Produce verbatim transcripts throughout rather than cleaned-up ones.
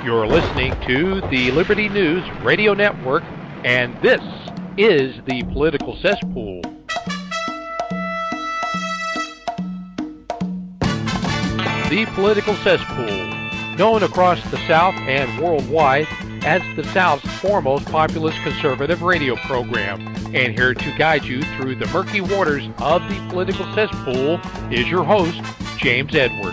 You're listening to the Liberty News Radio Network, and this is the Political Cesspool. The Political Cesspool, known across the South and worldwide as the South's foremost populist conservative radio program. And here to guide you through the murky waters of the Political Cesspool is your host, James Edwards.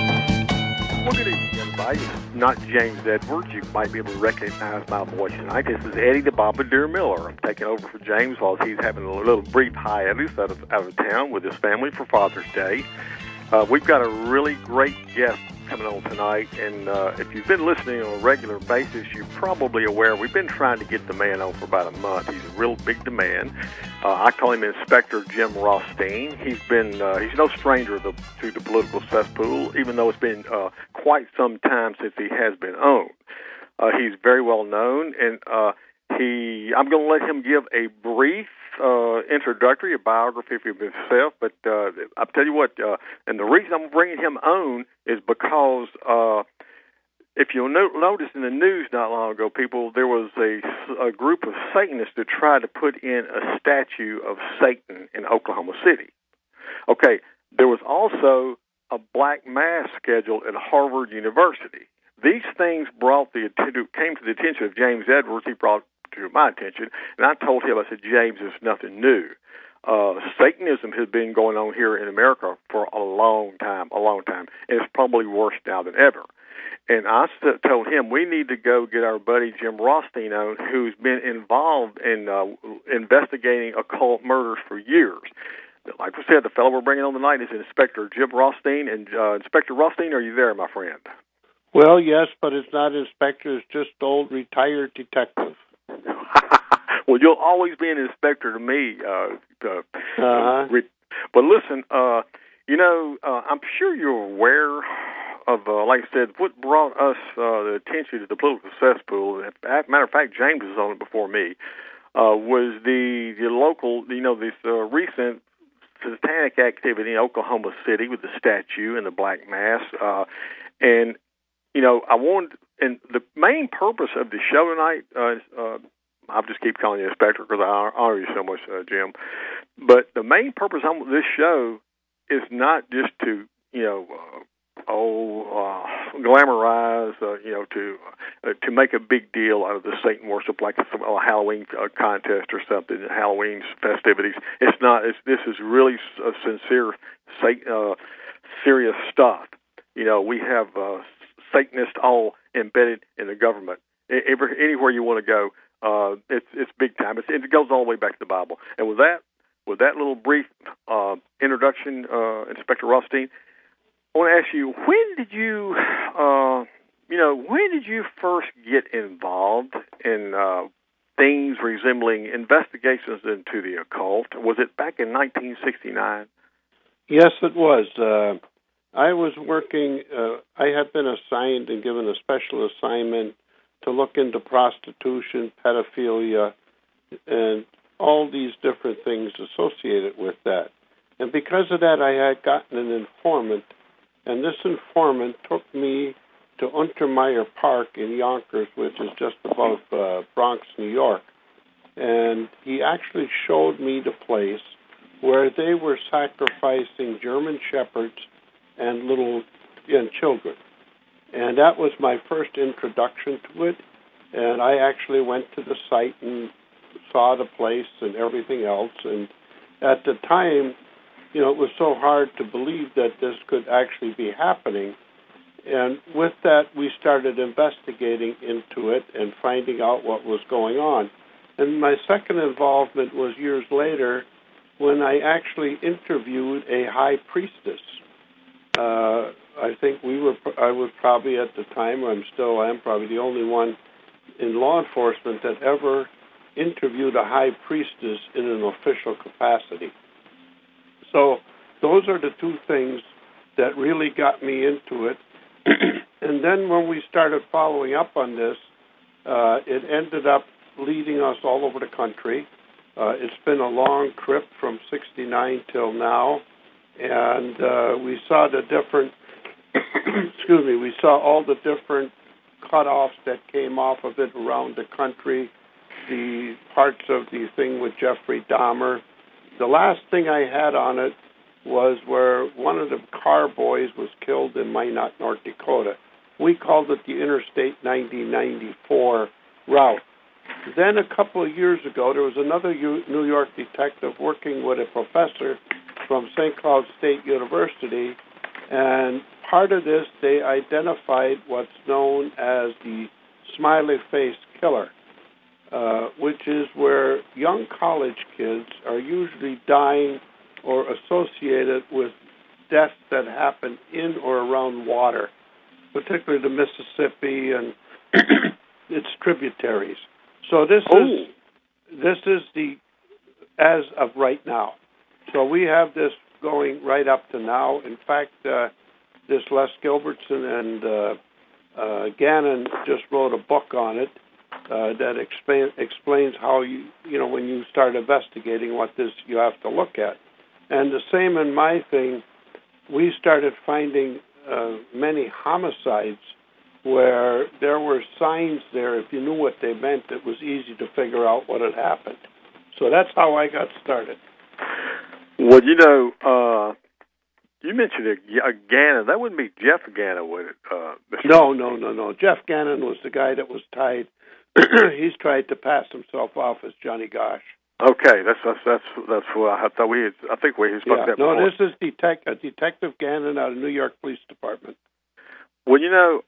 Well, good evening, everybody. It's not James Edwards. You might be able to recognize my voice tonight. This is Eddie the Bombardier Miller. I'm taking over for James while he's having a little brief hiatus out of, out of town with his family for Father's Day. Uh, we've got a really great guest coming on tonight, and uh, if you've been listening on a regular basis, you're probably aware we've been trying to get the man on for about a month. He's a real big demand. Uh, I call him Inspector Jim Rothstein. He's been uh, he's no stranger to, to the Political Cesspool, even though it's been uh, quite some time since he has been on. Uh, he's very well known, and uh, he I'm going to let him give a brief Uh, introductory, a biography of himself, but uh, I'll tell you what, uh, and the reason I'm bringing him on is because uh, if you'll no- notice in the news not long ago, people, there was a, a group of Satanists that tried to put in a statue of Satan in Oklahoma City. Okay, there was also a black mass scheduled at Harvard University. These things brought the came to the attention of James Edwards. He brought to my attention, and I told him, I said, James, it's nothing new. Uh, Satanism has been going on here in America for a long time, a long time, and it's probably worse now than ever. And I told him we need to go get our buddy Jim Rothstein on, who's been involved in uh, investigating occult murders for years. Like we said, the fellow we're bringing on tonight is Inspector Jim Rothstein. And uh, Inspector Rothstein, are you there, my friend? Well, yes, but it's not inspector. It's just old retired detective. Well, you'll always be an inspector to me. Uh, uh, uh-huh. But listen, uh, you know, uh, I'm sure you're aware of, uh, like I said, what brought us uh, the attention to the Political Cesspool. As a matter of fact, James was on it before me. Uh, was the the local, you know, this uh, recent satanic activity in Oklahoma City with the statue and the Black Mass, uh, and you know, I wanted, and the main purpose of the show tonight, uh, uh, I'll just keep calling you Inspector because I honor you so much, uh, Jim. But the main purpose of this show is not just to, you know, uh, oh, uh, glamorize, uh, you know, to uh, to make a big deal out of the Satan worship, like a, a Halloween uh, contest or something, Halloween festivities. It's not. It's, this is really uh, sincere, uh, serious stuff. You know, we have uh, Satanists all embedded in the government. Every, anywhere you want to go, uh, it's it's big time. It's, it goes all the way back to the Bible. And with that, with that little brief uh, introduction, uh, Inspector Rothstein, I want to ask you, when did you, uh, you know, when did you first get involved in uh, things resembling investigations into the occult? Was it back in nineteen sixty-nine? Yes, it was. Uh, I was working, uh, I had been assigned and given a special assignment to look into prostitution, pedophilia, and all these different things associated with that. And because of that, I had gotten an informant, and this informant took me to Untermeyer Park in Yonkers, which is just above uh, Bronx, New York. And he actually showed me the place where they were sacrificing German shepherds and little and children. And that was my first introduction to it. And I actually went to the site and saw the place and everything else. And at the time, you know, it was so hard to believe that this could actually be happening. And with that, we started investigating into it and finding out what was going on. And my second involvement was years later when I actually interviewed a high priestess. Uh, I think we were, I was probably at the time, or I'm still am, probably the only one in law enforcement that ever interviewed a high priestess in an official capacity. So those are the two things that really got me into it. And then when we started following up on this, uh, it ended up leading us all over the country. Uh, it's been a long trip from sixty-nine till now. And uh, we saw the different, excuse me, we saw all the different cutoffs that came off of it around the country, the parts of the thing with Jeffrey Dahmer. The last thing I had on it was where one of the car boys was killed in Minot, North Dakota. We called it the Interstate ninety ninety-four route. Then a couple of years ago, there was another New York detective working with a professor from Saint Cloud State University, and part of this, they identified what's known as the smiley face killer, uh, which is where young college kids are usually dying or associated with deaths that happen in or around water, particularly the Mississippi and its tributaries. So this oh. is this is the as of right now. So we have this going right up to now. In fact, uh, this Les Gilbertson and uh, uh, Gannon just wrote a book on it uh, that explain, explains how you you know when you start investigating what this you have to look at. And the same in my thing, we started finding uh, many homicides where there were signs there. If you knew what they meant, it was easy to figure out what had happened. So that's how I got started. Well, you know, uh, you mentioned a, a Gannon. That wouldn't be Jeff Gannon, would it? Uh, no, no, no, no. Jeff Gannon was the guy that was tied. He's tried to pass himself off as Johnny Gosh. Okay, that's that's that's that's what I thought we. Had, I think we had spoken yeah, that no, before. No, this is detect, uh, Detective Gannon out of New York Police Department. Well, you know,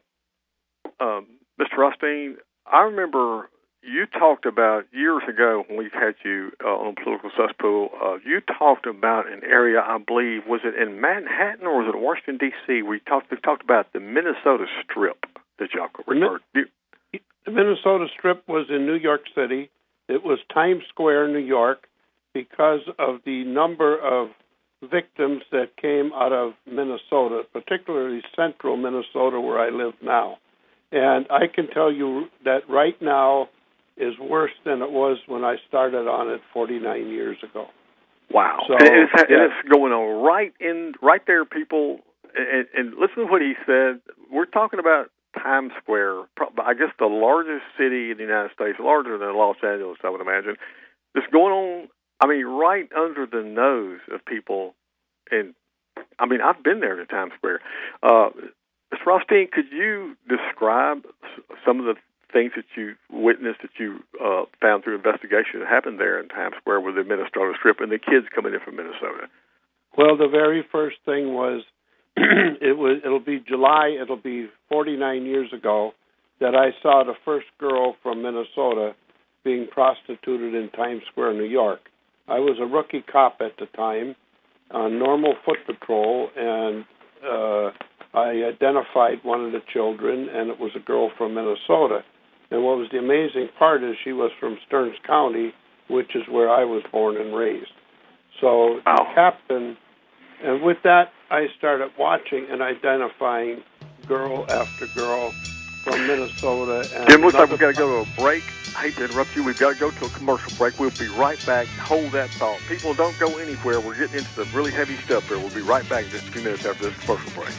uh, um, Mister Rothstein, I remember you talked about years ago when we had you uh, on Political Cesspool. Uh, you talked about an area, I believe, was it in Manhattan or was it Washington D C? We talked we talked about the Minnesota Strip that y'all referred to. The Minnesota Strip was in New York City. It was Times Square, New York, because of the number of victims that came out of Minnesota, particularly central Minnesota where I live now. And I can tell you that right now is worse than it was when I started on it forty-nine years ago. Wow. So, and it's, yeah. and it's going on right in, right there, people. And, and listen to what he said. We're talking about Times Square, I guess the largest city in the United States, larger than Los Angeles, I would imagine. It's going on, I mean, right under the nose of people. And, I mean, I've been there to Times Square. Uh, Mister Rothstein, could you describe some of the things that you witnessed, that you uh, found through investigation that happened there in Times Square with the Minnesota Strip and the kids coming in from Minnesota? Well, the very first thing was, it was, it'll be July, it'll be forty-nine years ago that I saw the first girl from Minnesota being prostituted in Times Square, New York. I was a rookie cop at the time on normal foot patrol, and uh, I identified one of the children, and it was a girl from Minnesota. And what was the amazing part is she was from Stearns County, which is where I was born and raised. So wow. The captain, and with that, I started watching and identifying girl after girl from Minnesota. And Jim, looks like we've got to go to a break. I hate to interrupt you. We've got to go to a commercial break. We'll be right back. Hold that thought. People, don't go anywhere. We're getting into some really heavy stuff here. We'll be right back in just a few minutes after this commercial break.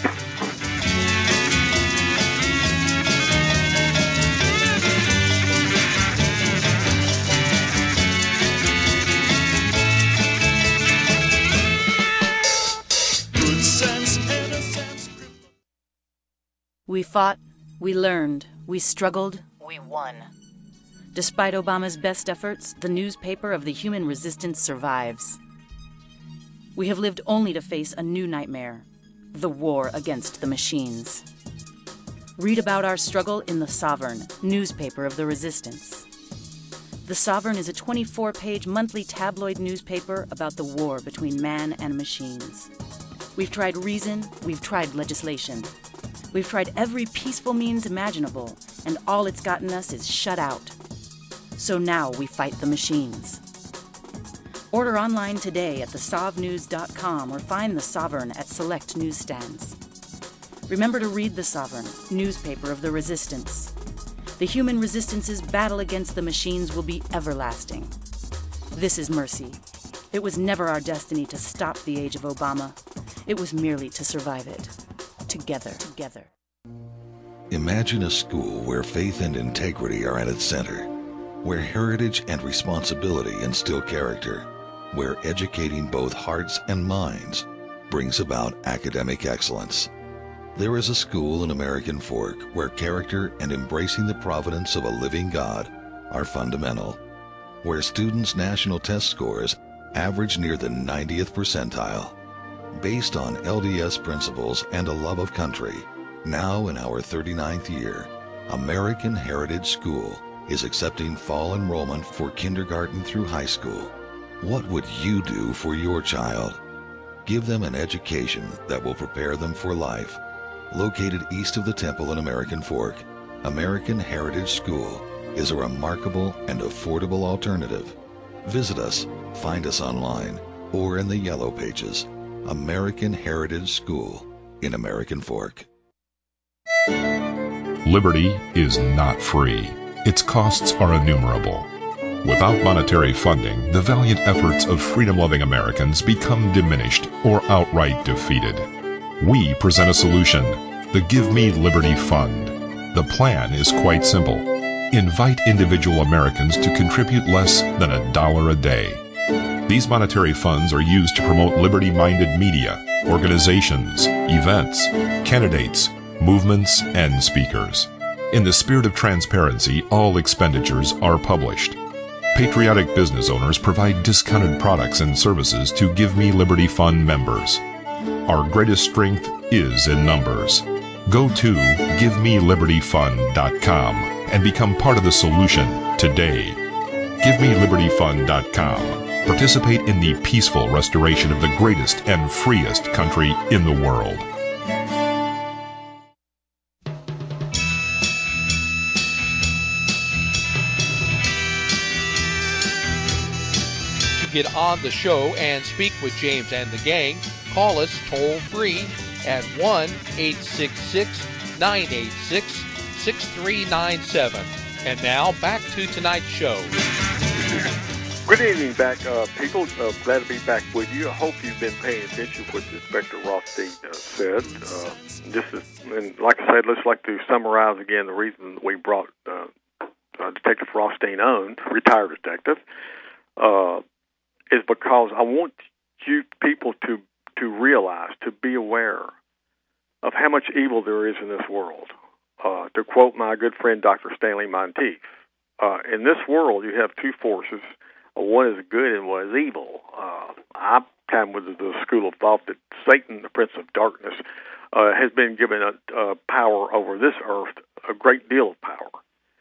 We fought, we learned, we struggled, we won. Despite Obama's best efforts, the newspaper of the human resistance survives. We have lived only to face a new nightmare, the war against the machines. Read about our struggle in The Sovereign, newspaper of the resistance. The Sovereign is a twenty-four page monthly tabloid newspaper about the war between man and machines. We've tried reason, we've tried legislation. We've tried every peaceful means imaginable, and all it's gotten us is shut out. So now we fight the machines. Order online today at the sov news dot com or find The Sovereign at select newsstands. Remember to read The Sovereign, newspaper of the resistance. The human resistance's battle against the machines will be everlasting. This is mercy. It was never our destiny to stop the age of Obama. It was merely to survive it. Together. Together. Imagine a school where faith and integrity are at its center, where heritage and responsibility instill character, where educating both hearts and minds brings about academic excellence. There is a school in American Fork where character and embracing the providence of a living God are fundamental, where students' national test scores average near the ninetieth percentile. Based on L D S principles and a love of country, now in our thirty-ninth year, American Heritage School is accepting fall enrollment for kindergarten through high school. What would you do for your child? Give them an education that will prepare them for life. Located east of the temple in American Fork, American Heritage School is a remarkable and affordable alternative. Visit us, find us online, or in the Yellow Pages. American Heritage School in American Fork. Liberty is not free. Its costs are innumerable. Without monetary funding, the valiant efforts of freedom-loving Americans become diminished or outright defeated. We present a solution, the Give Me Liberty Fund. The plan is quite simple. Invite individual Americans to contribute less than a dollar a day. These monetary funds are used to promote liberty-minded media, organizations, events, candidates, movements, and speakers. In the spirit of transparency, all expenditures are published. Patriotic business owners provide discounted products and services to Give Me Liberty Fund members. Our greatest strength is in numbers. Go to give me liberty fund dot com and become part of the solution today. give me liberty fund dot com. Participate in the peaceful restoration of the greatest and freest country in the world. To get on the show and speak with James and the gang, call us toll free at one eight six six, nine eight six, six three nine seven. And now back to tonight's show. Good evening back, uh, people. Uh, glad to be back with you. I hope you've been paying attention to what Inspector Rothstein uh, said. Uh, this is, and like I said, let's like to summarize again the reason we brought uh, uh, Detective Rothstein on, retired detective, uh, is because I want you people to to realize, to be aware of how much evil there is in this world. Uh, to quote my good friend Doctor Stanley Monteith, uh, in this world you have two forces. One is good and one is evil. Uh, I come with the school of thought that Satan, the prince of darkness, uh, has been given a, a power over this earth, a great deal of power.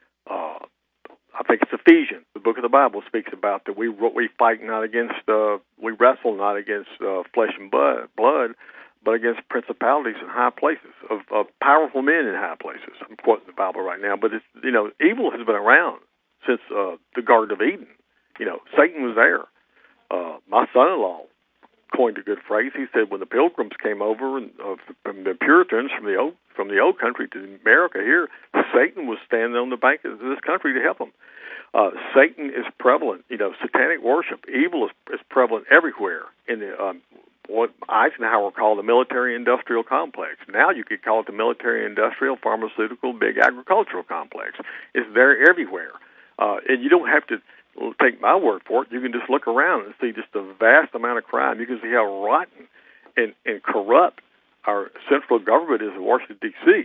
Uh, I think it's Ephesians, the book of the Bible, speaks about that we we fight not against, uh, we wrestle not against uh, flesh and blood, blood, but against principalities in high places, of, of powerful men in high places. I'm quoting the Bible right now, but it's, you know, evil has been around since uh, the Garden of Eden. You know, Satan was there. Uh, my son-in-law coined a good phrase. He said, when the Pilgrims came over, and uh, from the Puritans from the old from the old country to America here, Satan was standing on the bank of this country to help them. Uh, Satan is prevalent. You know, satanic worship, evil is, is prevalent everywhere in the um, what Eisenhower called the military-industrial complex. Now you could call it the military-industrial, pharmaceutical, big agricultural complex. It's there everywhere, uh, and you don't have to take my word for it. You can just look around and see just a vast amount of crime. You can see how rotten and, and corrupt our central government is in Washington, D C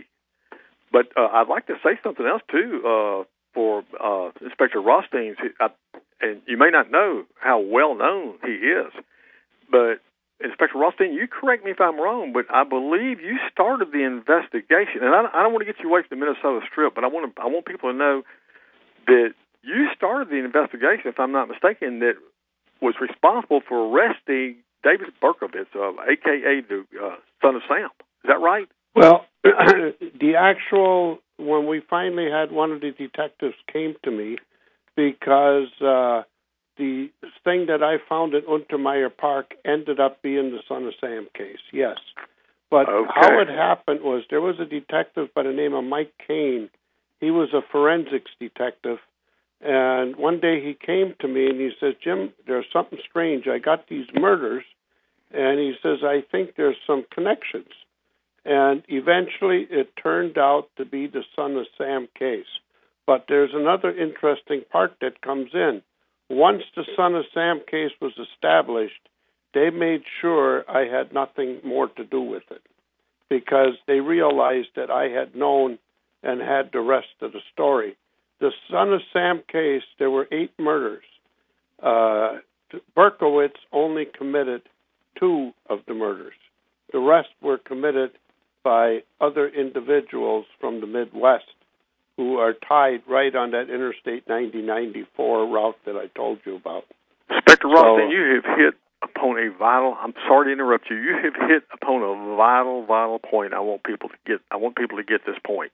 But uh, I'd like to say something else, too, uh, for uh, Inspector Rothstein. I, and you may not know how well-known he is, but Inspector Rothstein, you correct me if I'm wrong, but I believe you started the investigation. And I, I don't want to get you away from the Minnesota Strip, but I want to, I want people to know that you started the investigation, if I'm not mistaken, that was responsible for arresting David Berkowitz, uh, a k a the uh, son of Sam. Is that right? Well, the actual, when we finally had one of the detectives came to me, because uh, the thing that I found at Untermeyer Park ended up being the son of Sam case, yes. But okay. How it happened was there was a detective by the name of Mike Kane. He was a forensics detective. And one day he came to me and he says, Jim, there's something strange. I got these murders. And he says, I think there's some connections. And eventually it turned out to be the Son of Sam case. But there's another interesting part that comes in. Once the Son of Sam case was established, they made sure I had nothing more to do with it, because they realized that I had known and had the rest of the story. The Son of Sam case, there were eight murders. Uh, Berkowitz only committed two of the murders. The rest were committed by other individuals from the Midwest who are tied right on that Interstate ninety ninety-four route that I told you about. Inspector Rothstein, So, you have hit upon a vital, I'm sorry to interrupt you, you have hit upon a vital, vital point. I want people to get, I want people to get this point.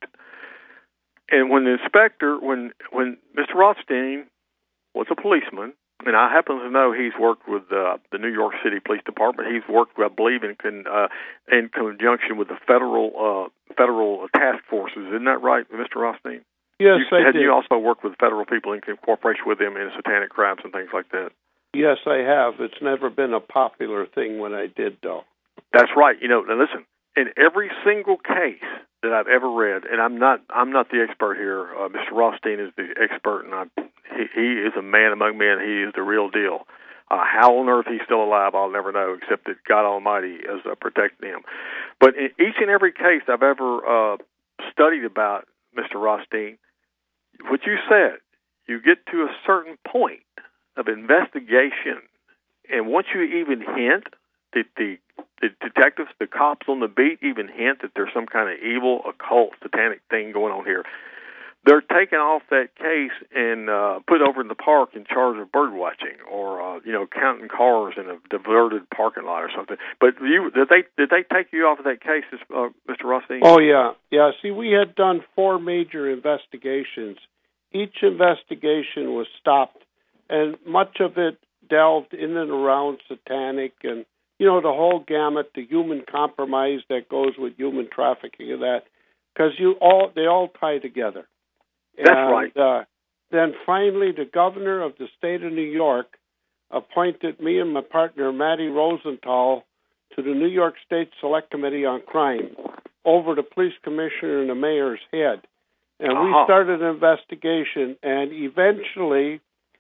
And when the inspector, when, when Mister Rothstein was a policeman, and I happen to know he's worked with uh, the New York City Police Department. He's worked, I believe, in con, uh, in conjunction with the federal uh, federal task forces. Isn't that right, Mister Rothstein? Yes, you, I had did. You also worked with federal people in cooperation with them in satanic crimes and things like that? Yes, I have. It's never been a popular thing when I did, though. That's right. You know, now listen, in every single case that I've ever read, and I'm not I'm not the expert here. Uh, Mister Rothstein is the expert, and I, he, he is a man among men. He is the real deal. Uh, how on earth he's still alive, I'll never know, except that God Almighty is uh, protecting him. But in each and every case I've ever uh, studied about, Mister Rothstein, what you said, you get to a certain point of investigation, and once you even hint that the the detectives, the cops on the beat even hint that there's some kind of evil, occult, satanic thing going on here, they're taken off that case and uh, put over in the park in charge of bird watching, or uh, you know, counting cars in a diverted parking lot or something. But you did they did they take you off of that case, uh, Mister Rothstein? Oh yeah, yeah. See, we had done four major investigations. Each investigation was stopped, and much of it delved in and around satanic and, you know, the whole gamut, the human compromise that goes with human trafficking and that, because you all they all tie together. That's and, right. Uh, then finally, the governor of the state of New York appointed me and my partner, Matty Rosenthal, to the New York State Select Committee on Crime, over the police commissioner and the mayor's head. And uh-huh. we started an investigation, and eventually,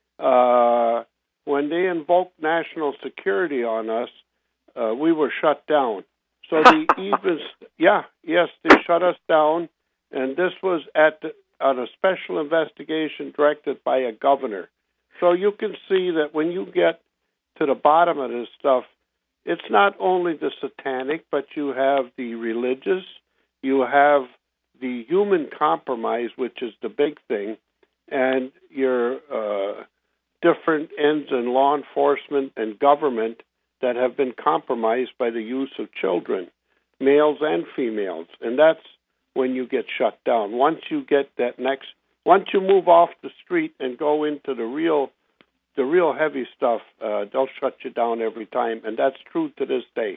uh, when they invoked national security on us, uh, we were shut down. So the even, yeah, yes, they shut us down, and this was at the, on a special investigation directed by a governor. So you can see that when you get to the bottom of this stuff, it's not only the satanic, but you have the religious, you have the human compromise, which is the big thing, and your uh, different ends in law enforcement and government that have been compromised by the use of children, males and females. And that's when you get shut down. Once you get that next, once you move off the street and go into the real, the real heavy stuff, uh, they'll shut you down every time, and that's true to this day.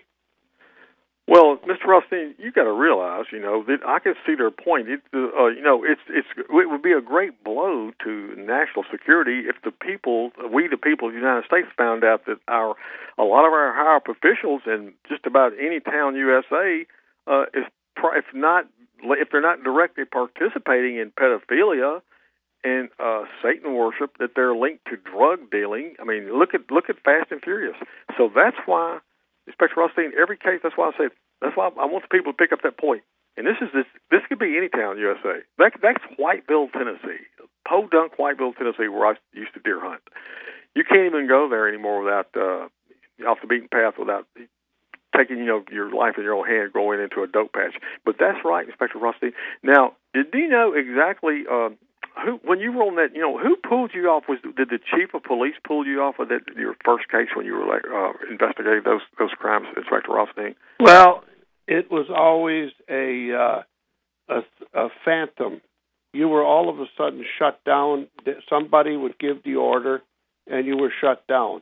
Well, Mister Rothstein, you got to realize, you know, that I can see their point. It, uh, you know, it's it's it would be a great blow to national security if the people, we the people of the United States, found out that our a lot of our higher up officials in just about any town U S A uh, is if not if they're not directly participating in pedophilia and uh, Satan worship, that they're linked to drug dealing. I mean, look at look at Fast and Furious. So that's why, Inspector Rothstein, every case, that's why I say, that's why I want people to pick up that point. And this is this this could be any town, U S A. That, that's Whiteville, Tennessee. Podunk, Whiteville, Tennessee, where I used to deer hunt. You can't even go there anymore without, uh, off the beaten path, without taking, you know, your life in your own hand, going into a dope patch. But that's right, Inspector Rothstein. Now, did you know exactly, uh, who, when you were on that, you know, who pulled you off? Was did the chief of police pull you off of that your first case when you were like, uh, investigating those those crimes, Inspector Rothstein? Well, it was always a, uh, a a phantom. You were all of a sudden shut down. Somebody would give the order, and you were shut down,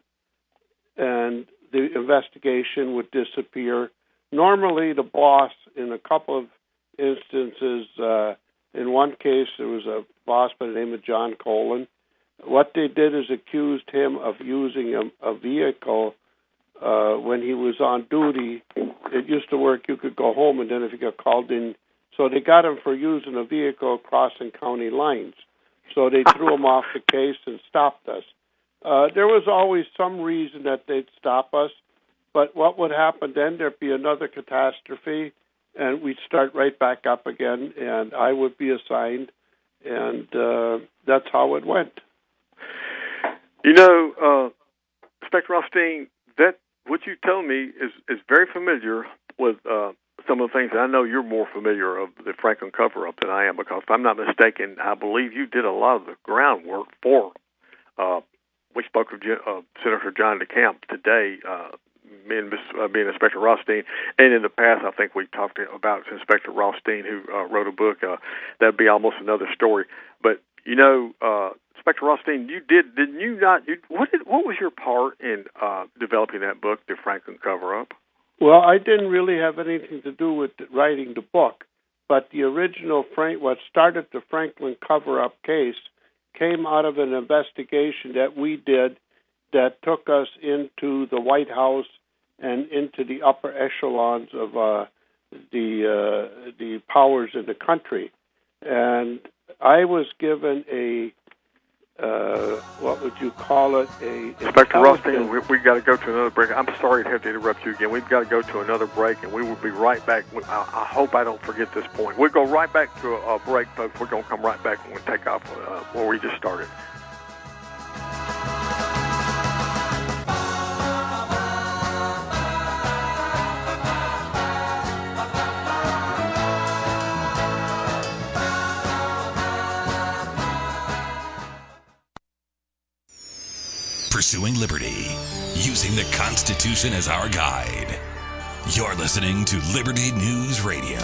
and the investigation would disappear. Normally, the boss, in a couple of instances. Uh, In one case, there was a boss by the name of John Colin. What they did is accused him of using a, a vehicle uh, when he was on duty, it used to work. You could go home, and then if you got called in, so they got him for using a vehicle crossing county lines. So they threw him off the case and stopped us. Uh, there was always some reason that they'd stop us, but what would happen then? There'd be another catastrophe, and we'd start right back up again, and I would be assigned, and uh, that's how it went. You know, uh, Inspector Rothstein, that what you tell me is, is very familiar with uh, some of the things that I know you're more familiar of the Franklin cover-up than I am, because if I'm not mistaken, I believe you did a lot of the groundwork for uh, we spoke of uh, Senator John DeCamp today, uh, me and, uh, me and Inspector Rothstein, and in the past I think we talked about Inspector Rothstein, who uh, wrote a book. Uh, that'd be almost another story. But, you know, uh, Inspector Rothstein, you did, didn't you not, you, what, did, what was your part in uh, developing that book, The Franklin Cover-Up? Well, I didn't really have anything to do with writing the book, but the original, Frank, what started the Franklin cover-up case came out of an investigation that we did that took us into the White House and into the upper echelons of uh, the uh, the powers in the country. And I was given a, uh, what would you call it? A Inspector Rothstein, we, we've got to go to another break. I'm sorry to have to interrupt you again. We've got to go to another break, and we will be right back. I, I hope I don't forget this point. We'll go right back to a, a break, folks. We're going to come right back and we'll take off uh, where we just started. Pursuing liberty, using the Constitution as our guide. You're listening to Liberty News Radio.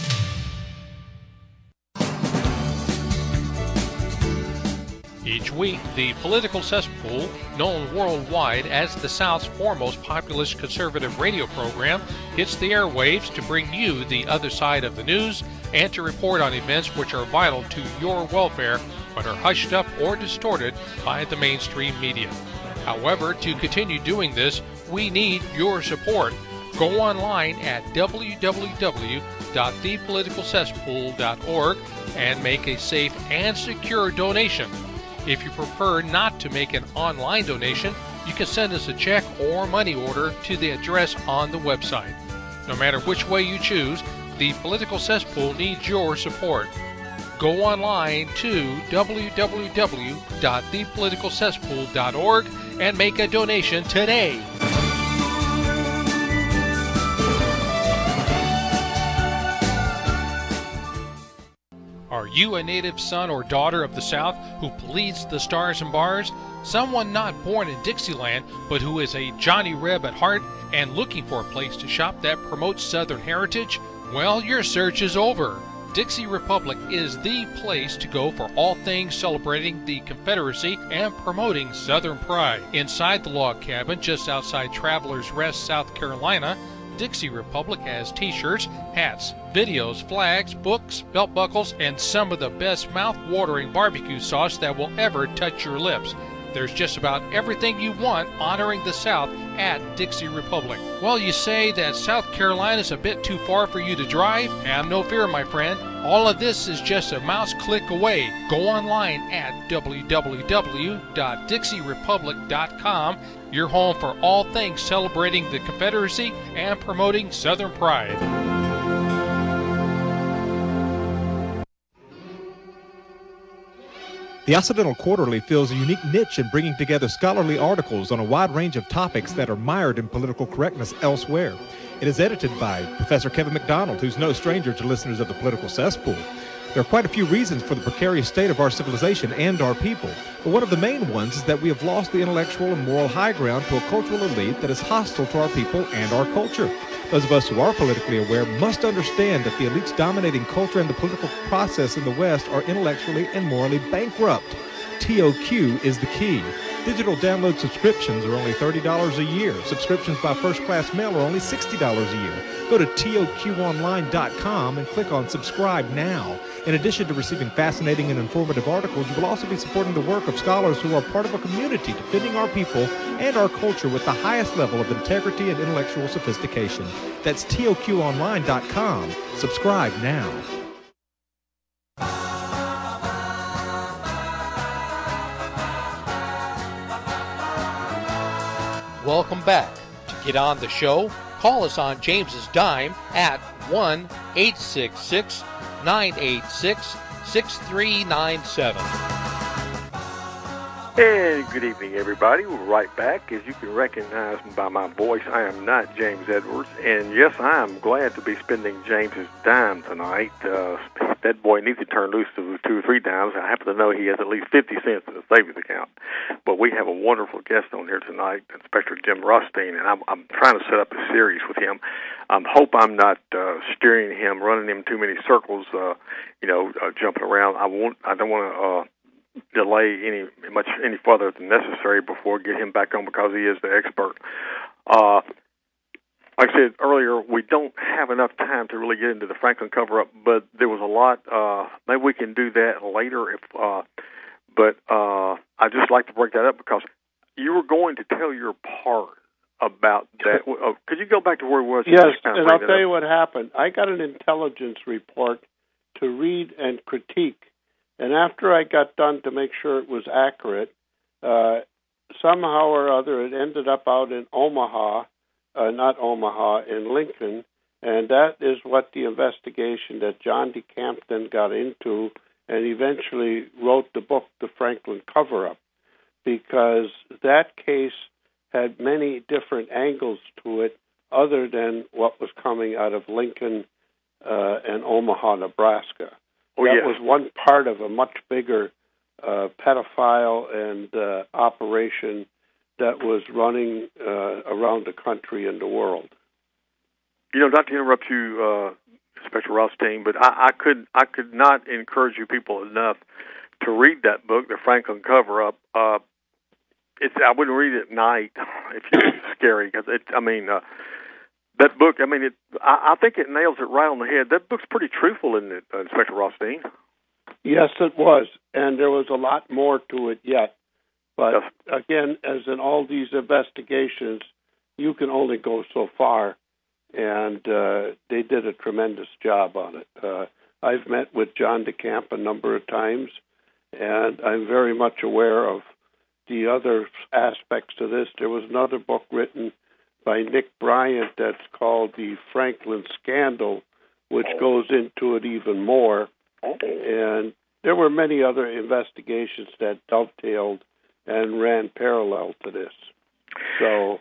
Each week, the political cesspool, known worldwide as the South's foremost populist conservative radio program, hits the airwaves to bring you the other side of the news and to report on events which are vital to your welfare but are hushed up or distorted by the mainstream media. However, to continue doing this, we need your support. Go online at w w w dot the political cesspool dot org and make a safe and secure donation. If you prefer not to make an online donation, you can send us a check or money order to the address on the website. No matter which way you choose, the Political Cesspool needs your support. Go online to w w w dot the political cesspool dot org and make a donation today. Are you a native son or daughter of the South who bleeds the stars and bars? Someone not born in Dixieland, but who is a Johnny Reb at heart and looking for a place to shop that promotes Southern heritage? Well, your search is over. Dixie Republic is the place to go for all things celebrating the Confederacy and promoting Southern pride. Inside the log cabin just outside Travelers Rest, South Carolina, Dixie Republic has t-shirts, hats, videos, flags, books, belt buckles, and some of the best mouth-watering barbecue sauce that will ever touch your lips. There's just about everything you want honoring the South at Dixie Republic. Well, you say that South Carolina's a bit too far for you to drive? Have no fear, my friend. All of this is just a mouse click away. Go online at w w w dot dixie republic dot com, your home for all things celebrating the Confederacy and promoting Southern pride. The Occidental Quarterly fills a unique niche in bringing together scholarly articles on a wide range of topics that are mired in political correctness elsewhere. It is edited by Professor Kevin McDonald, who's no stranger to listeners of the Political Cesspool. There are quite a few reasons for the precarious state of our civilization and our people, but one of the main ones is that we have lost the intellectual and moral high ground to a cultural elite that is hostile to our people and our culture. Those of us who are politically aware must understand that the elites dominating culture and the political process in the West are intellectually and morally bankrupt. T O Q is the key. Digital download subscriptions are only thirty dollars a year. Subscriptions by first-class mail are only sixty dollars a year. Go to T O Q online dot com and click on Subscribe Now. In addition to receiving fascinating and informative articles, you will also be supporting the work of scholars who are part of a community defending our people and our culture with the highest level of integrity and intellectual sophistication. That's T O Q online dot com. Subscribe now. Welcome back. To get on the show, call us on James's dime at one eight six six, nine eight six, six three nine seven. And good evening, everybody. We're right back. As you can recognize by my voice, I am not James Edwards. And yes, I am glad to be spending James's dime tonight. Uh, that boy needs to turn loose to two or three dimes. I happen to know he has at least fifty cents in a savings account. But we have a wonderful guest on here tonight, Inspector Jim Rothstein, and I'm, I'm trying to set up a series with him. I um, hope I'm not uh, steering him, running him too many circles, uh, you know, uh, jumping around. I won't. I don't want to uh, delay any much any further than necessary before I get him back on, because he is the expert. Uh, like I said earlier, we don't have enough time to really get into the Franklin cover-up, but there was a lot. Uh, maybe we can do that later. If, uh, but uh, I'd just like to break that up, because you were going to tell your part about that. Uh, could you go back to where it was? Yes, kind of and I'll tell up? you what happened. I got an intelligence report to read and critique. And after I got done to make sure it was accurate, uh, somehow or other it ended up out in Omaha, uh, not Omaha, in Lincoln, and that is what the investigation that John DeCampton got into and eventually wrote the book, The Franklin Cover-Up, because that case had many different angles to it other than what was coming out of Lincoln uh, and Omaha, Nebraska. Oh, that yes. was one part of a much bigger uh, pedophile and uh, operation that was running uh, around the country and the world. You know, not to interrupt you, uh, Inspector Rothstein, but I, I could I could not encourage you people enough to read that book, The Franklin Cover-Up. Uh, it's I wouldn't read it at night if it's scary, because it. I mean. Uh, That book, I mean, it. I, I think it nails it right on the head. That book's pretty truthful, isn't it, uh, Inspector Rothstein? Yes, it was, and there was a lot more to it yet. But yes. Again, as in all these investigations, you can only go so far, and uh, they did a tremendous job on it. Uh, I've met with John DeCamp a number of times, and I'm very much aware of the other aspects to this. There was another book written by Nick Bryant that's called The Franklin Scandal, which goes into it even more. And there were many other investigations that dovetailed and ran parallel to this. So,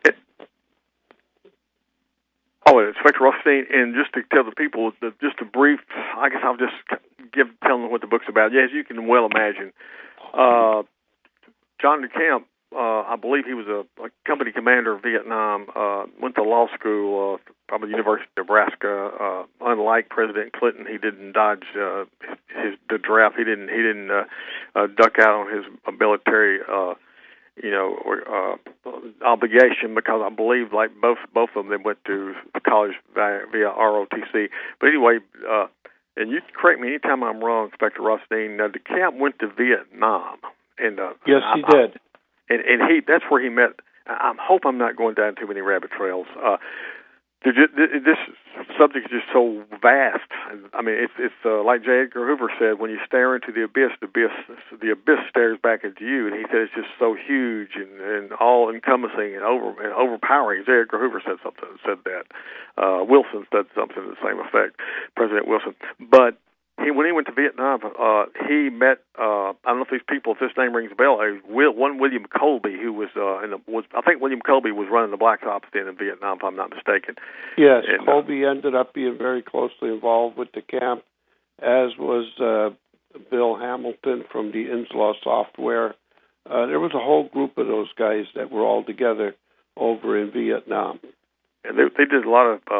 oh, Inspector Rothstein, and just to tell the people, just a brief, I guess I'll just give tell them what the book's about. Yeah, as you can well imagine, uh, John DeCamp, Uh, I believe he was a, a company commander of Vietnam, uh, went to law school, uh, probably University of Nebraska. Uh, unlike President Clinton, he didn't dodge uh, his the draft. He didn't he didn't uh, uh, duck out on his military, uh, you know, or, uh, obligation, because I believe like both both of them went to college via, via R O T C. But anyway, uh, and you can correct me anytime I'm wrong, Inspector Rothstein. Uh, DeCamp went to Vietnam, and uh, yes, he I, did. I, And, and he that's where he met. I hope I'm not going down too many rabbit trails. Uh, this subject is just so vast. I mean, it's it's uh, like J. Edgar Hoover said: when you stare into the abyss, the abyss the abyss stares back at you. And he said it's just so huge and, and all encompassing and over and overpowering. J. Edgar Hoover said something said that. Uh, Wilson said something to the same effect. President Wilson, but. He, when he went to Vietnam, uh, he met, uh, I don't know if these people, if this name rings a bell, uh, Will, one William Colby, who was, uh, in the, was, I think William Colby was running the Black Ops then in Vietnam, if I'm not mistaken. Yes, and, Colby uh, ended up being very closely involved with the camp, as was uh, Bill Hamilton from the Inslaw Software. Uh, there was a whole group of those guys that were all together over in Vietnam. And they, they did a lot of uh,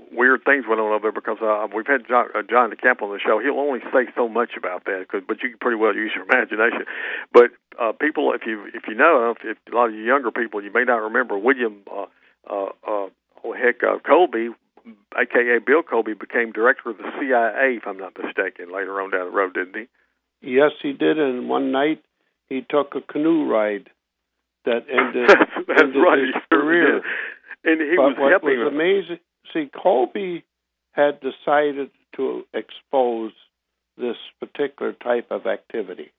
weird things went on over there because uh, we've had John, uh, John DeCamp on the show. He'll only say so much about that, cause, but you can pretty well use your imagination. But uh, people, if you if you know, if, if a lot of you younger people, you may not remember William uh, uh, uh, oh heck, uh, Colby, a k a. Bill Colby, became director of the C I A, if I'm not mistaken, later on down the road, didn't he? Yes, he did, and one night he took a canoe ride that ended, that's, that's ended right. his he sure career. Did. And he but was what helping was him. amazing, see, Colby had decided to expose this particular type of activity.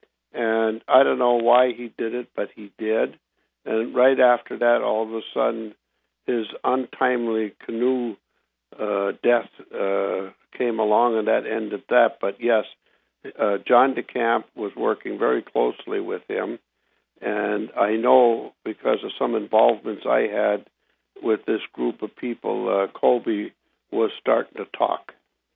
And I don't know why he did it, but he did. And right after that, all of a sudden, his untimely canoe uh, death uh, came along, and that ended that. But yes, uh, John DeCamp was working very closely with him. And I know because of some involvements I had with this group of people, uh, Colby was starting to talk.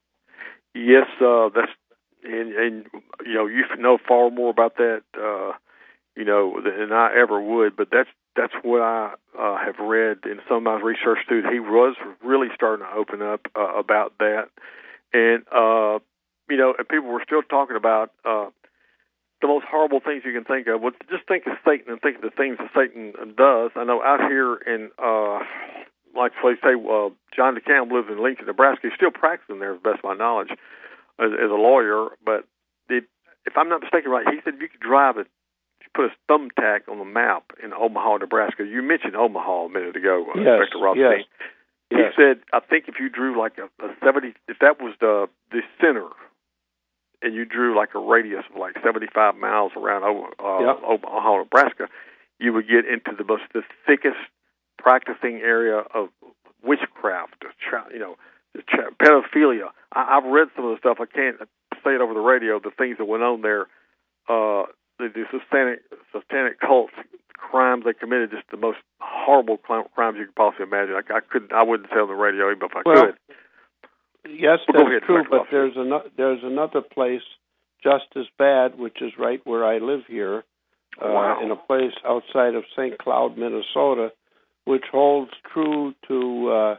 Yes, uh, that's and, and you know you know far more about that, uh, you know, than I ever would. But that's that's what I uh, have read in some of my research too. He was really starting to open up uh, about that, and uh, you know, and people were still talking about uh, the most horrible things you can think of. Well, just think of Satan and think of the things that Satan does. I know out here in, uh, like they say, uh, John DeCamp lives in Lincoln, Nebraska. He's still practicing there, to the best of my knowledge, as, as a lawyer. But it, if I'm not mistaken, right, he said you could drive it, put a thumbtack on the map in Omaha, Nebraska. You mentioned Omaha a minute ago, uh, yes, Inspector Rothstein. Yes. He yes. said, I think if you drew like a, a seventy, if that was the the center, and you drew like a radius of like seventy-five miles around uh, yep. Omaha, Nebraska, you would get into the most, the thickest practicing area of witchcraft, you know, pedophilia. I, I've read some of the stuff. I can't say it over the radio, the things that went on there, uh, the, the satanic, satanic cults, crimes they committed, just the most horrible crimes you could possibly imagine. I, I couldn't, I wouldn't say on the radio even if I well, could. Yes, well, that's ahead, true, but Officer. there's, an, there's another place just as bad, which is right where I live here, uh, wow. in a place outside of Saint Cloud, Minnesota, which holds true to uh,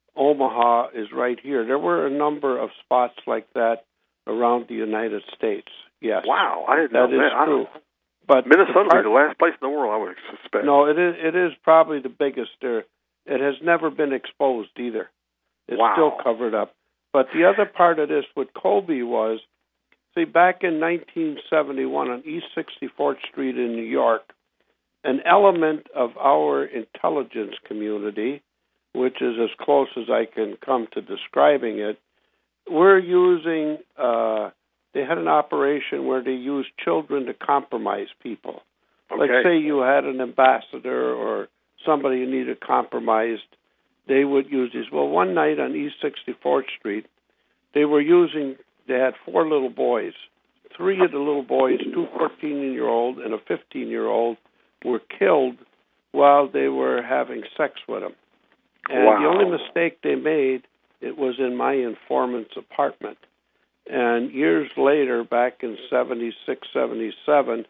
Omaha, is right here. There were a number of spots like that around the United States, yes. Wow, I didn't that know that. That is true. But Minnesota part, would be the last place in the world, I would suspect. No, it is, it is probably the biggest there. It has never been exposed either. It's wow. still covered up. But the other part of this with Colby was, see, back in nineteen seventy-one on East sixty-fourth Street in New York, an element of our intelligence community, which is as close as I can come to describing it, we're using, uh, they had an operation where they used children to compromise people. Okay. Like, say you had an ambassador or somebody you needed compromised, they would use these. Well, one night on East sixty-fourth Street, they were using, they had four little boys. Three of the little boys, two fourteen-year-old and a fifteen-year-old, were killed while they were having sex with them. And wow. the only mistake they made, it was in my informant's apartment. And years later, back in seventy-six, seventy-seven,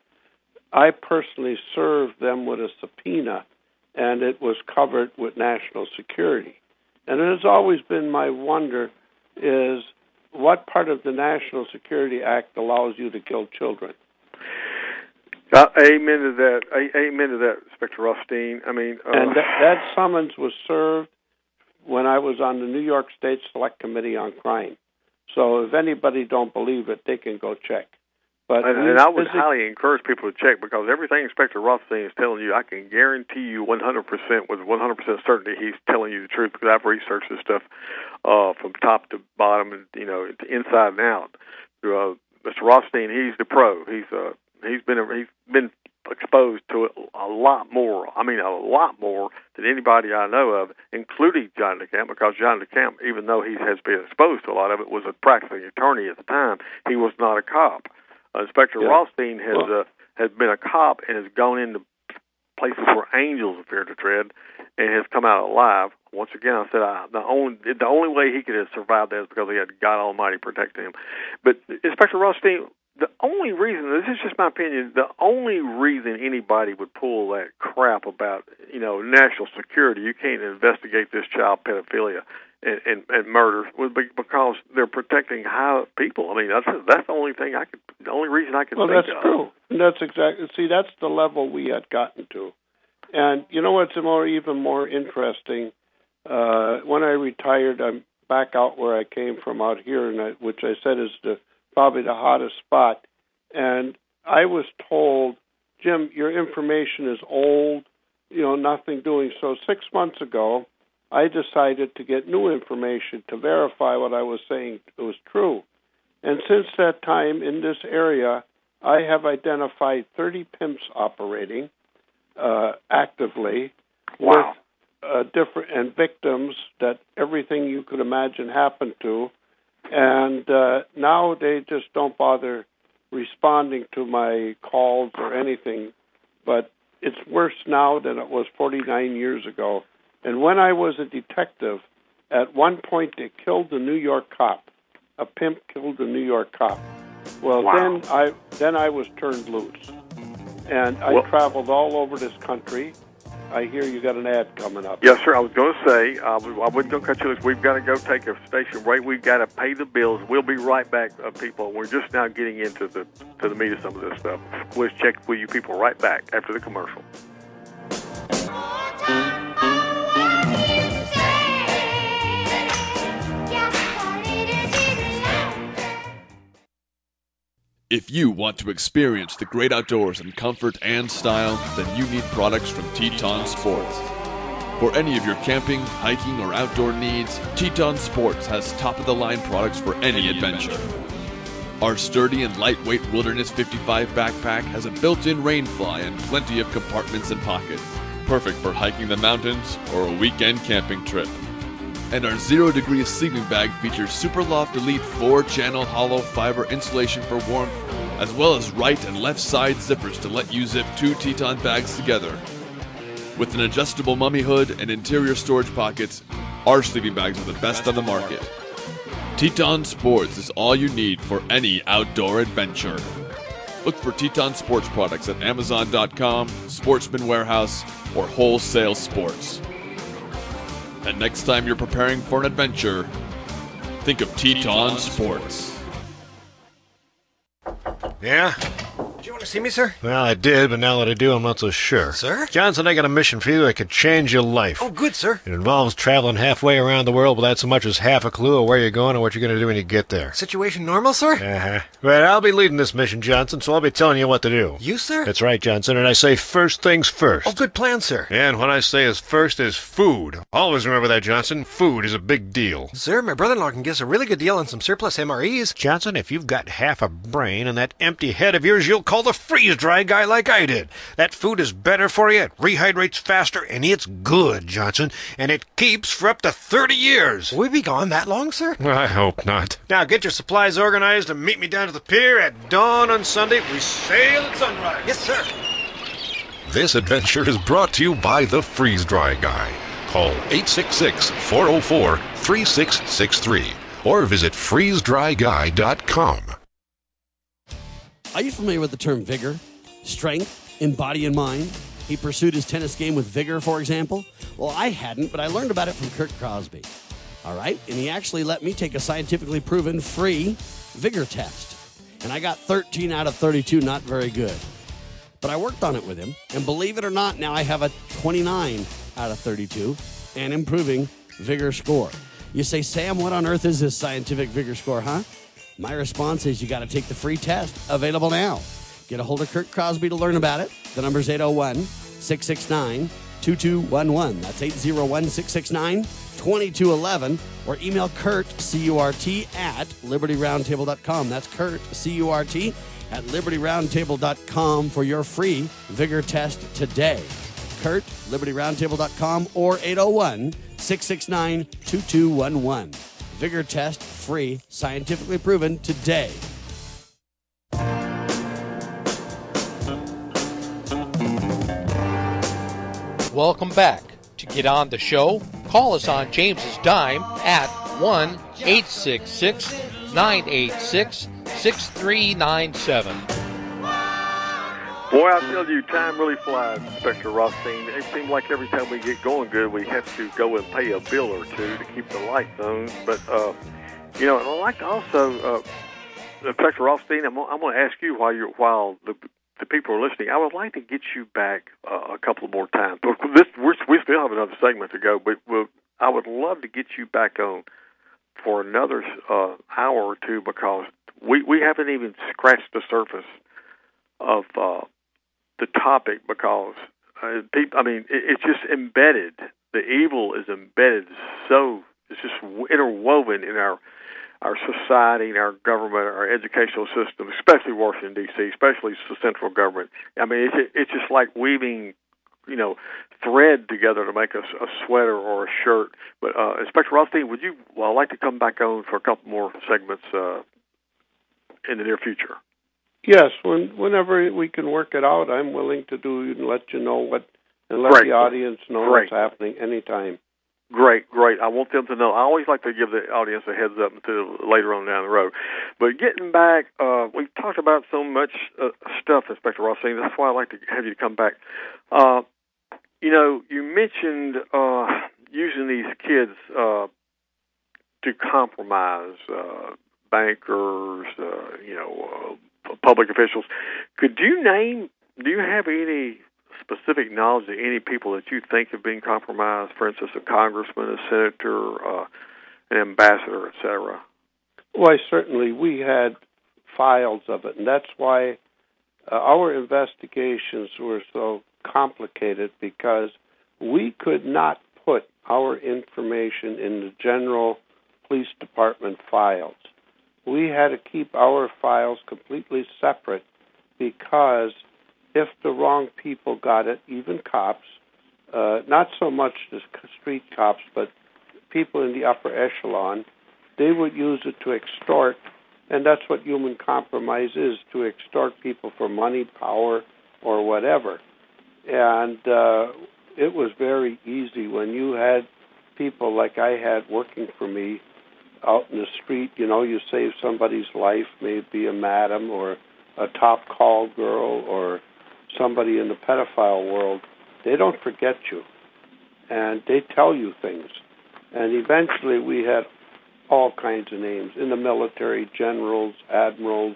I personally served them with a subpoena, and it was covered with national security. And it has always been my wonder is what part of the National Security Act allows you to kill children? Uh, amen to that. A- amen to that, Inspector Rothstein. I mean, uh, and that, that summons was served when I was on the New York State Select Committee on Crime. So if anybody don't believe it, they can go check. But and, and I would highly encourage people to check, because everything Inspector Rothstein is telling you, I can guarantee you one hundred percent with one hundred percent certainty he's telling you the truth, because I've researched this stuff uh, from top to bottom and, you know, inside and out. Uh, Mister Rothstein, he's the pro. He's uh, he's been he's been exposed to it a lot more. I mean, a lot more than anybody I know of, including John DeCamp, because John DeCamp, even though he has been exposed to a lot of it, was a practicing attorney at the time. He was not a cop. Uh, Inspector yeah. Rothstein has well, uh, has been a cop and has gone into places where angels appear to tread, and has come out alive. Once again, I said I, the only the only way he could have survived that is because he had God Almighty protecting him. But Inspector Rothstein, the only reason, this is just my opinion, the only reason anybody would pull that crap about, you know, national security, you can't investigate this child pedophilia, and, and, and murder would be because they're protecting high people. I mean, that's that's the only thing I could, the only reason I could well, think that's of. true. And that's exactly, see, that's the level we had gotten to. And you know what's more, even more interesting? Uh, when I retired, I'm back out where I came from out here, and I, which I said is the probably the hottest spot. And I was told, Jim, your information is old, you know, nothing doing. So six months ago, I decided to get new information to verify what I was saying was true. And since that time in this area, I have identified thirty pimps operating uh, actively. Wow. With uh, different and victims that everything you could imagine happened to. And uh, now they just don't bother responding to my calls or anything. But it's worse now than it was forty-nine years ago. And when I was a detective, at one point they killed the New York cop. A pimp killed a New York cop. Well, wow. then I then I was turned loose, and I well, traveled all over this country. I hear you got an ad coming up. Yes, sir. I was going to say, uh, I wasn't going to cut you loose. We've got to go take a station break. We've got to pay the bills. We'll be right back, uh, people. We're just now getting into the to the meat of some of this stuff. We'll check with you people right back after the commercial. If you want to experience the great outdoors in comfort and style, then you need products from Teton Sports. For any of your camping, hiking, or outdoor needs, Teton Sports has top-of-the-line products for any adventure. Our sturdy and lightweight Wilderness fifty-five backpack has a built-in rainfly and plenty of compartments and pockets, perfect for hiking the mountains or a weekend camping trip. And our Zero Degree sleeping bag features Superloft Elite four-channel hollow fiber insulation for warmth, as well as right and left side zippers to let you zip two Teton bags together. With an adjustable mummy hood and interior storage pockets, our sleeping bags are the best on the market. Teton Sports is all you need for any outdoor adventure. Look for Teton Sports products at Amazon dot com, Sportsman Warehouse, or Wholesale Sports. And next time you're preparing for an adventure, think of Teton Sports. Yeah? Did you want to see me, sir? Well, I did, but now that I do, I'm not so sure. Sir? Johnson, I got a mission for you that could change your life. Oh, good, sir. It involves traveling halfway around the world without so much as half a clue of where you're going or what you're going to do when you get there. Situation normal, sir? Uh-huh. But I'll be leading this mission, Johnson, so I'll be telling you what to do. You, sir? That's right, Johnson, and I say first things first. Oh, good plan, sir. And what I say is first is food. Always remember that, Johnson. Food is a big deal. Sir, my brother-in-law can give us a really good deal on some surplus M R Es. Johnson, if you've got half a brain and that empty head of yours, you'll call the freeze-dry guy like I did. That food is better for you, it rehydrates faster, and it's good, Johnson, and it keeps for up to thirty years. Will we be gone that long, sir? I hope not. Now get your supplies organized and meet me down to the pier at dawn on Sunday. We sail at sunrise. Yes, sir. This adventure is brought to you by the Freeze Dry Guy. Call eight six six, four oh four, three six six three or visit freeze dry guy dot com. Are you familiar with the term vigor, strength in body and mind? He pursued his tennis game with vigor, for example. Well, I hadn't, but I learned about it from Kurt Crosby. All right? And he actually let me take a scientifically proven free vigor test. And I got thirteen out of thirty-two, not very good. But I worked on it with him, and believe it or not, now I have a twenty-nine out of thirty-two and improving vigor score. You say, Sam, what on earth is this scientific vigor score, huh? My response is you got to take the free test, available now. Get a hold of Kurt Crosby to learn about it. The number's eight oh one, six six nine, two two one one. That's eight oh one, six six nine, two two one one. Or email Kurt, C U R T, at liberty roundtable dot com. That's Kurt, C U R T, at liberty roundtable dot com for your free vigor test today. Kurt, liberty roundtable dot com, or eight oh one, six six nine, two two one one. Vigor test, free, scientifically proven today. Welcome back. To get on the show, call us on James's dime at one eight six six, nine eight six, six three nine seven. Boy, I tell you, time really flies, Inspector Rothstein. It seems like every time we get going good, we have to go and pay a bill or two to keep the lights on. But, uh, you know, I'd like to also, uh, Inspector Rothstein, I'm, I'm going to ask you while you're while the the people are listening, I would like to get you back uh, a couple more times. This, we're, we still have another segment to go, but we'll, I would love to get you back on for another uh, hour or two because we, we haven't even scratched the surface of uh, the topic because, uh, people, I mean, it, it's just embedded. The evil is embedded so, it's just interwoven in our our society, and our government, our educational system, especially Washington, D C, especially the central government. I mean, it's, it's just like weaving, you know, thread together to make a, a sweater or a shirt. But uh, Inspector Rothstein, would you, well, I'd like to come back on for a couple more segments uh, in the near future. Yes, when, whenever we can work it out, I'm willing to do and let you know what, and let Great. the audience know Great. what's happening anytime. Great, great. I want them to know. I always like to give the audience a heads up until later on down the road. But getting back, uh, we've talked about so much uh, stuff, Inspector Rothstein. That's why I'd like to have you come back. Uh, you know, you mentioned uh, using these kids uh, to compromise uh, bankers, uh, you know, uh, public officials. Could you name, do you have any specific knowledge of any people that you think have been compromised, for instance, a congressman, a senator, uh, an ambassador, et cetera? Why, certainly, we had files of it, and that's why uh, our investigations were so complicated because we could not put our information in the general police department files. We had to keep our files completely separate because if the wrong people got it, even cops, uh, not so much the street cops, but people in the upper echelon, they would use it to extort, and that's what human compromise is, to extort people for money, power, or whatever. And uh, it was very easy when you had people like I had working for me out in the street. You know, you save somebody's life, maybe a madam or a top call girl or somebody in the pedophile world. They don't forget you, and they tell you things. And eventually we had all kinds of names. In the military, generals, admirals,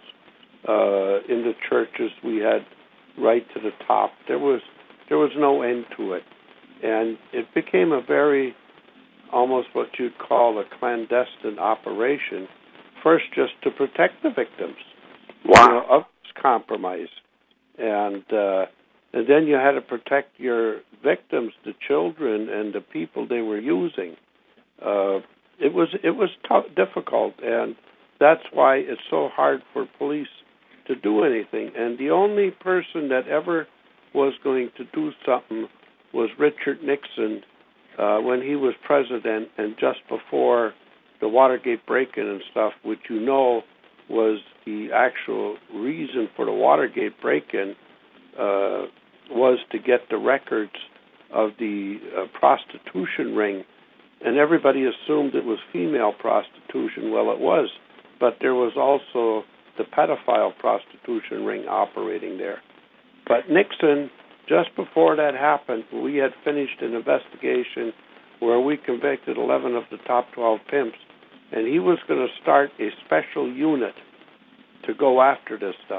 uh, in the churches we had right to the top. There was there was no end to it. And it became a very, almost what you'd call a clandestine operation, first just to protect the victims wow. you know, of compromise. And uh, and then you had to protect your victims, the children, and the people they were using. Uh, it was it was tough, difficult, and that's why it's so hard for police to do anything. And the only person that ever was going to do something was Richard Nixon uh, when he was president, and just before the Watergate break-in and stuff, which you know was the actual reason for the Watergate break-in, uh, was to get the records of the uh, prostitution ring. And everybody assumed it was female prostitution. Well, it was. But there was also the pedophile prostitution ring operating there. But Nixon, just before that happened, we had finished an investigation where we convicted eleven of the top twelve pimps, and he was going to start a special unit to go after this stuff.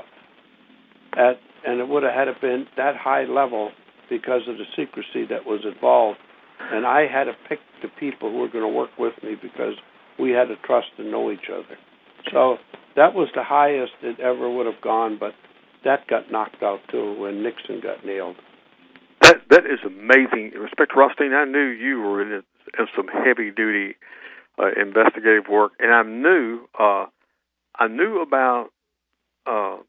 At, and it would have had to been that high level because of the secrecy that was involved. And I had to pick the people who were going to work with me because we had to trust and know each other. So that was the highest it ever would have gone, but that got knocked out too when Nixon got nailed. That that is amazing. Inspector Rothstein, I knew you were in, in some heavy-duty uh, investigative work, and I knew uh, I knew about uh,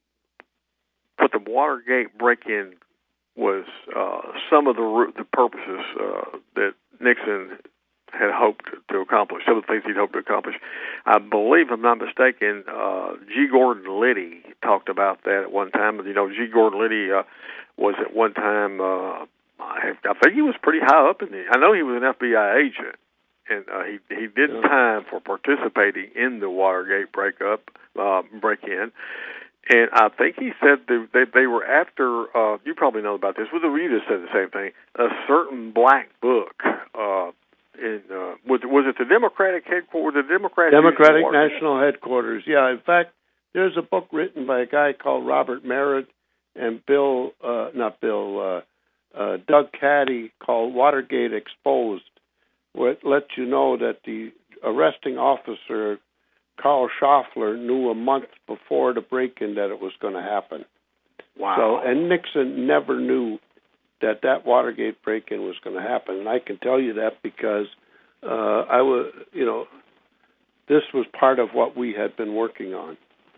what the Watergate break-in was. Uh, some of the the purposes uh, that Nixon had hoped to accomplish, some of the things he'd hoped to accomplish. I believe, if I'm not mistaken, uh, G. Gordon Liddy talked about that at one time. You know, G. Gordon Liddy uh, was at one time, uh, I, I think he was pretty high up in the, I know he was an F B I agent, and uh, he he did time for participating in the Watergate breakup, uh, break-in. And I think he said they they, they were after. Uh, you probably know about this. Well, you just said the same thing. A certain black book. Uh, in uh, was was it the Democratic headquarters? The Democratic Democratic National Headquarters. Yeah. In fact, there's a book written by a guy called Robert Merritt and Bill, uh, not Bill, uh, uh, Doug Caddy, called Watergate Exposed, where it lets you know that the arresting officer, Carl Schaffler, knew a month before the break-in that it was going to happen. Wow. So, and Nixon never knew that that Watergate break-in was going to happen. And I can tell you that because uh, I was, you know, this was part of what we had been working on.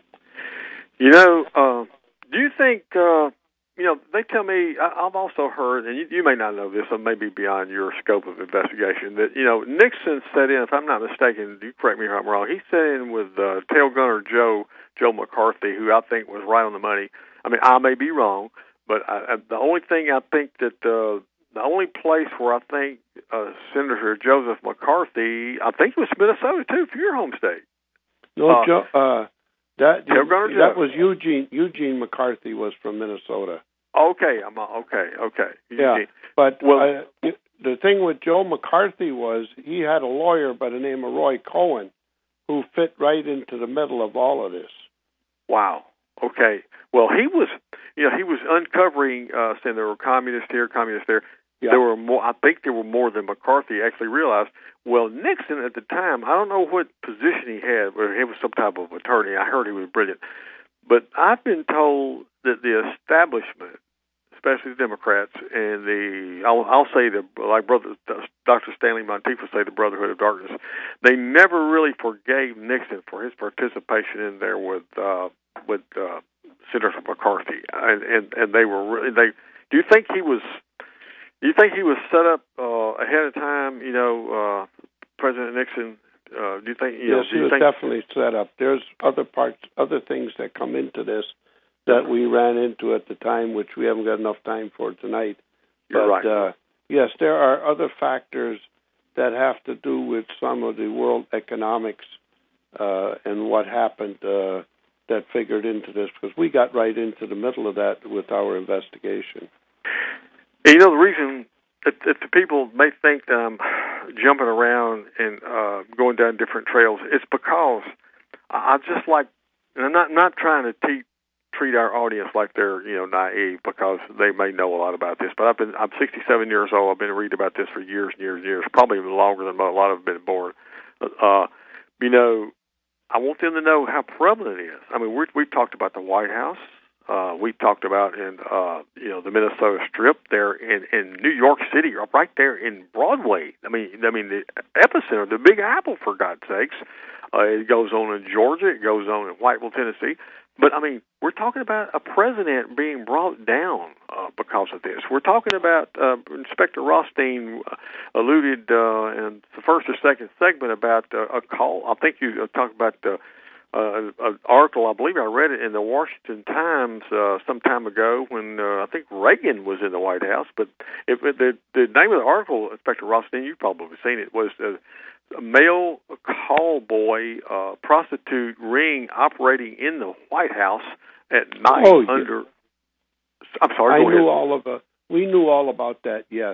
You know, uh, do you think, uh, you know, they tell me, I, I've also heard, and you, you may not know this, or maybe beyond your scope of investigation, that, you know, Nixon sat in, if I'm not mistaken, you correct me if I'm wrong, he sat in with uh, Tail Gunner Joe, Joe McCarthy, who I think was right on the money. I mean, I may be wrong, but I, I, the only thing I think that, uh, the only place where I think uh, Senator Joseph McCarthy, I think it was Minnesota, too, for your home state. No, uh, Joe, uh, that, Tail Gunner that Joe. was Eugene. Eugene McCarthy was from Minnesota. Okay, I'm okay, okay. Yeah, Eugene. but well, uh, the thing with Joe McCarthy was he had a lawyer by the name of Roy Cohen who fit right into the middle of all of this. Wow. Okay. Well, he was, you know, he was uncovering, uh, saying there were communists here, communists there. Yeah. There were more. I think there were more than McCarthy actually realized. Well, Nixon at the time, I don't know what position he had, whether he was some type of attorney. I heard he was brilliant, but I've been told that the establishment, especially the Democrats and the, I'll, I'll say the, like brother Doctor Stanley Monteith would say, the Brotherhood of Darkness, they never really forgave Nixon for his participation in there with uh, with uh, Senator McCarthy, and, and and they were really they. Do you think he was? Do you think he was set up uh, ahead of time? You know, uh, President Nixon. Uh, do you think? You yes, know, do he you was think, definitely set up. There's other parts, other things that come into this that we ran into at the time, which we haven't got enough time for tonight. You're but, right. Uh, yes, there are other factors that have to do with some of the world economics uh, and what happened uh, that figured into this, because we got right into the middle of that with our investigation. You know, the reason that, that the people may think that I'm jumping around and uh, going down different trails, it's because I just like, and I'm not, not trying to te- treat our audience like they're, you know, naive, because they may know a lot about this. But I've been, I'm sixty-seven years old. I've been reading about this for years and years and years, probably even longer than a lot of them have been born. Uh, you know, I want them to know how prevalent it is. I mean, we're, we've talked about the White House. Uh, we talked about in, uh, you know, the Minnesota Strip there in, in New York City, right there in Broadway. I mean, I mean the epicenter, the Big Apple, for God's sakes. Uh, it goes on in Georgia. It goes on in Whiteville, Tennessee. But, I mean, we're talking about a president being brought down uh, because of this. We're talking about uh, Inspector Rothstein alluded uh, in the first or second segment about uh, a call. I think you talked about the Uh, an article, I believe I read it in the Washington Times uh, some time ago when uh, I think Reagan was in the White House. But if it, the, the name of the article, Inspector Rothstein, you've probably seen it, was uh, a male call boy uh, prostitute ring operating in the White House at night oh, under. Yeah. I'm sorry. I go knew ahead. all of it. We knew all about that. Yes,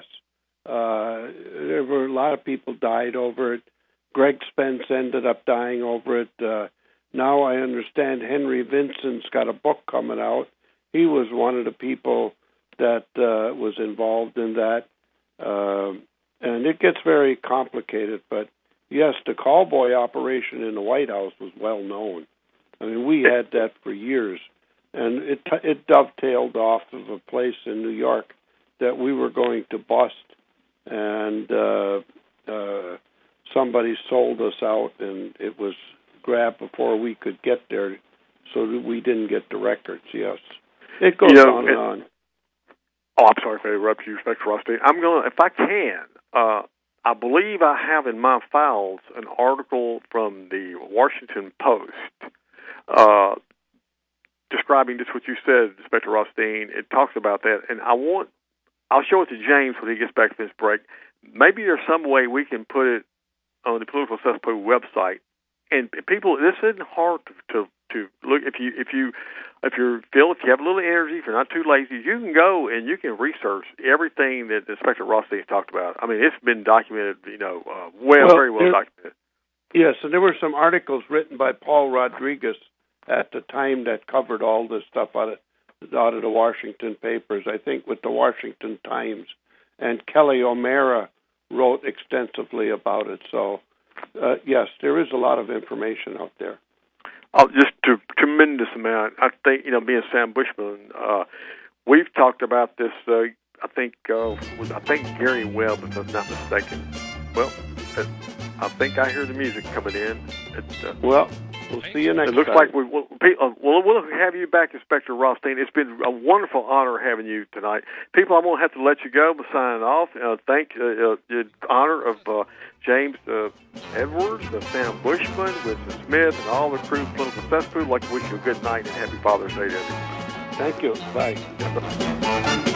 uh, there were a lot of people died over it. Greg Spence ended up dying over it. Uh, Now I understand Henry Vincent's got a book coming out. He was one of the people that uh, was involved in that. Um, and it gets very complicated. But, yes, the callboy operation in the White House was well known. I mean, we had that for years. And it, it dovetailed off of a place in New York that we were going to bust. And uh, uh, somebody sold us out, and it was grabbed before we could get there, so that we didn't get the records. Yes, it goes you know, on and on. Oh, I'm sorry if I interrupted you, Inspector Rothstein. I'm going to, if I can, uh, I believe I have in my files an article from the Washington Post uh, describing just what you said, Inspector Rothstein. It talks about that, and I want, I'll show it to James when he gets back from this break. Maybe there's some way we can put it on the Political Cesspool website. And people, this isn't hard to, to to look if you if you if you're Phil, if you have a little energy, if you're not too lazy, you can go and you can research everything that Inspector Rothstein's talked about. I mean, it's been documented, you know, uh, well, well, very well documented. Yes, and there were some articles written by Paul Rodriguez at the time that covered all this stuff out of, out of the Washington papers, I think with the Washington Times. And Kelly O'Mara wrote extensively about it. So, uh, yes, there is a lot of information out there. Oh, just a tremendous amount. I think, you know, being Sam Bushman, uh, we've talked about this, uh, I think, uh, with, I think Gary Webb, if I'm not mistaken. Well, it, I think I hear the music coming in. It, uh, well, we'll see you next time. It looks time. like we, we'll, we'll, we'll have you back, Inspector Rothstein. It's been a wonderful honor having you tonight. People, I'm going to have to let you go by signing off. Uh, thank uh, uh, in honor of uh, James uh, Edwards, uh, Sam Bushman, Winston Smith, and all the crew of Political Cesspool. I'd like to wish you a good night and happy Father's Day to everyone. Thank you. Bye.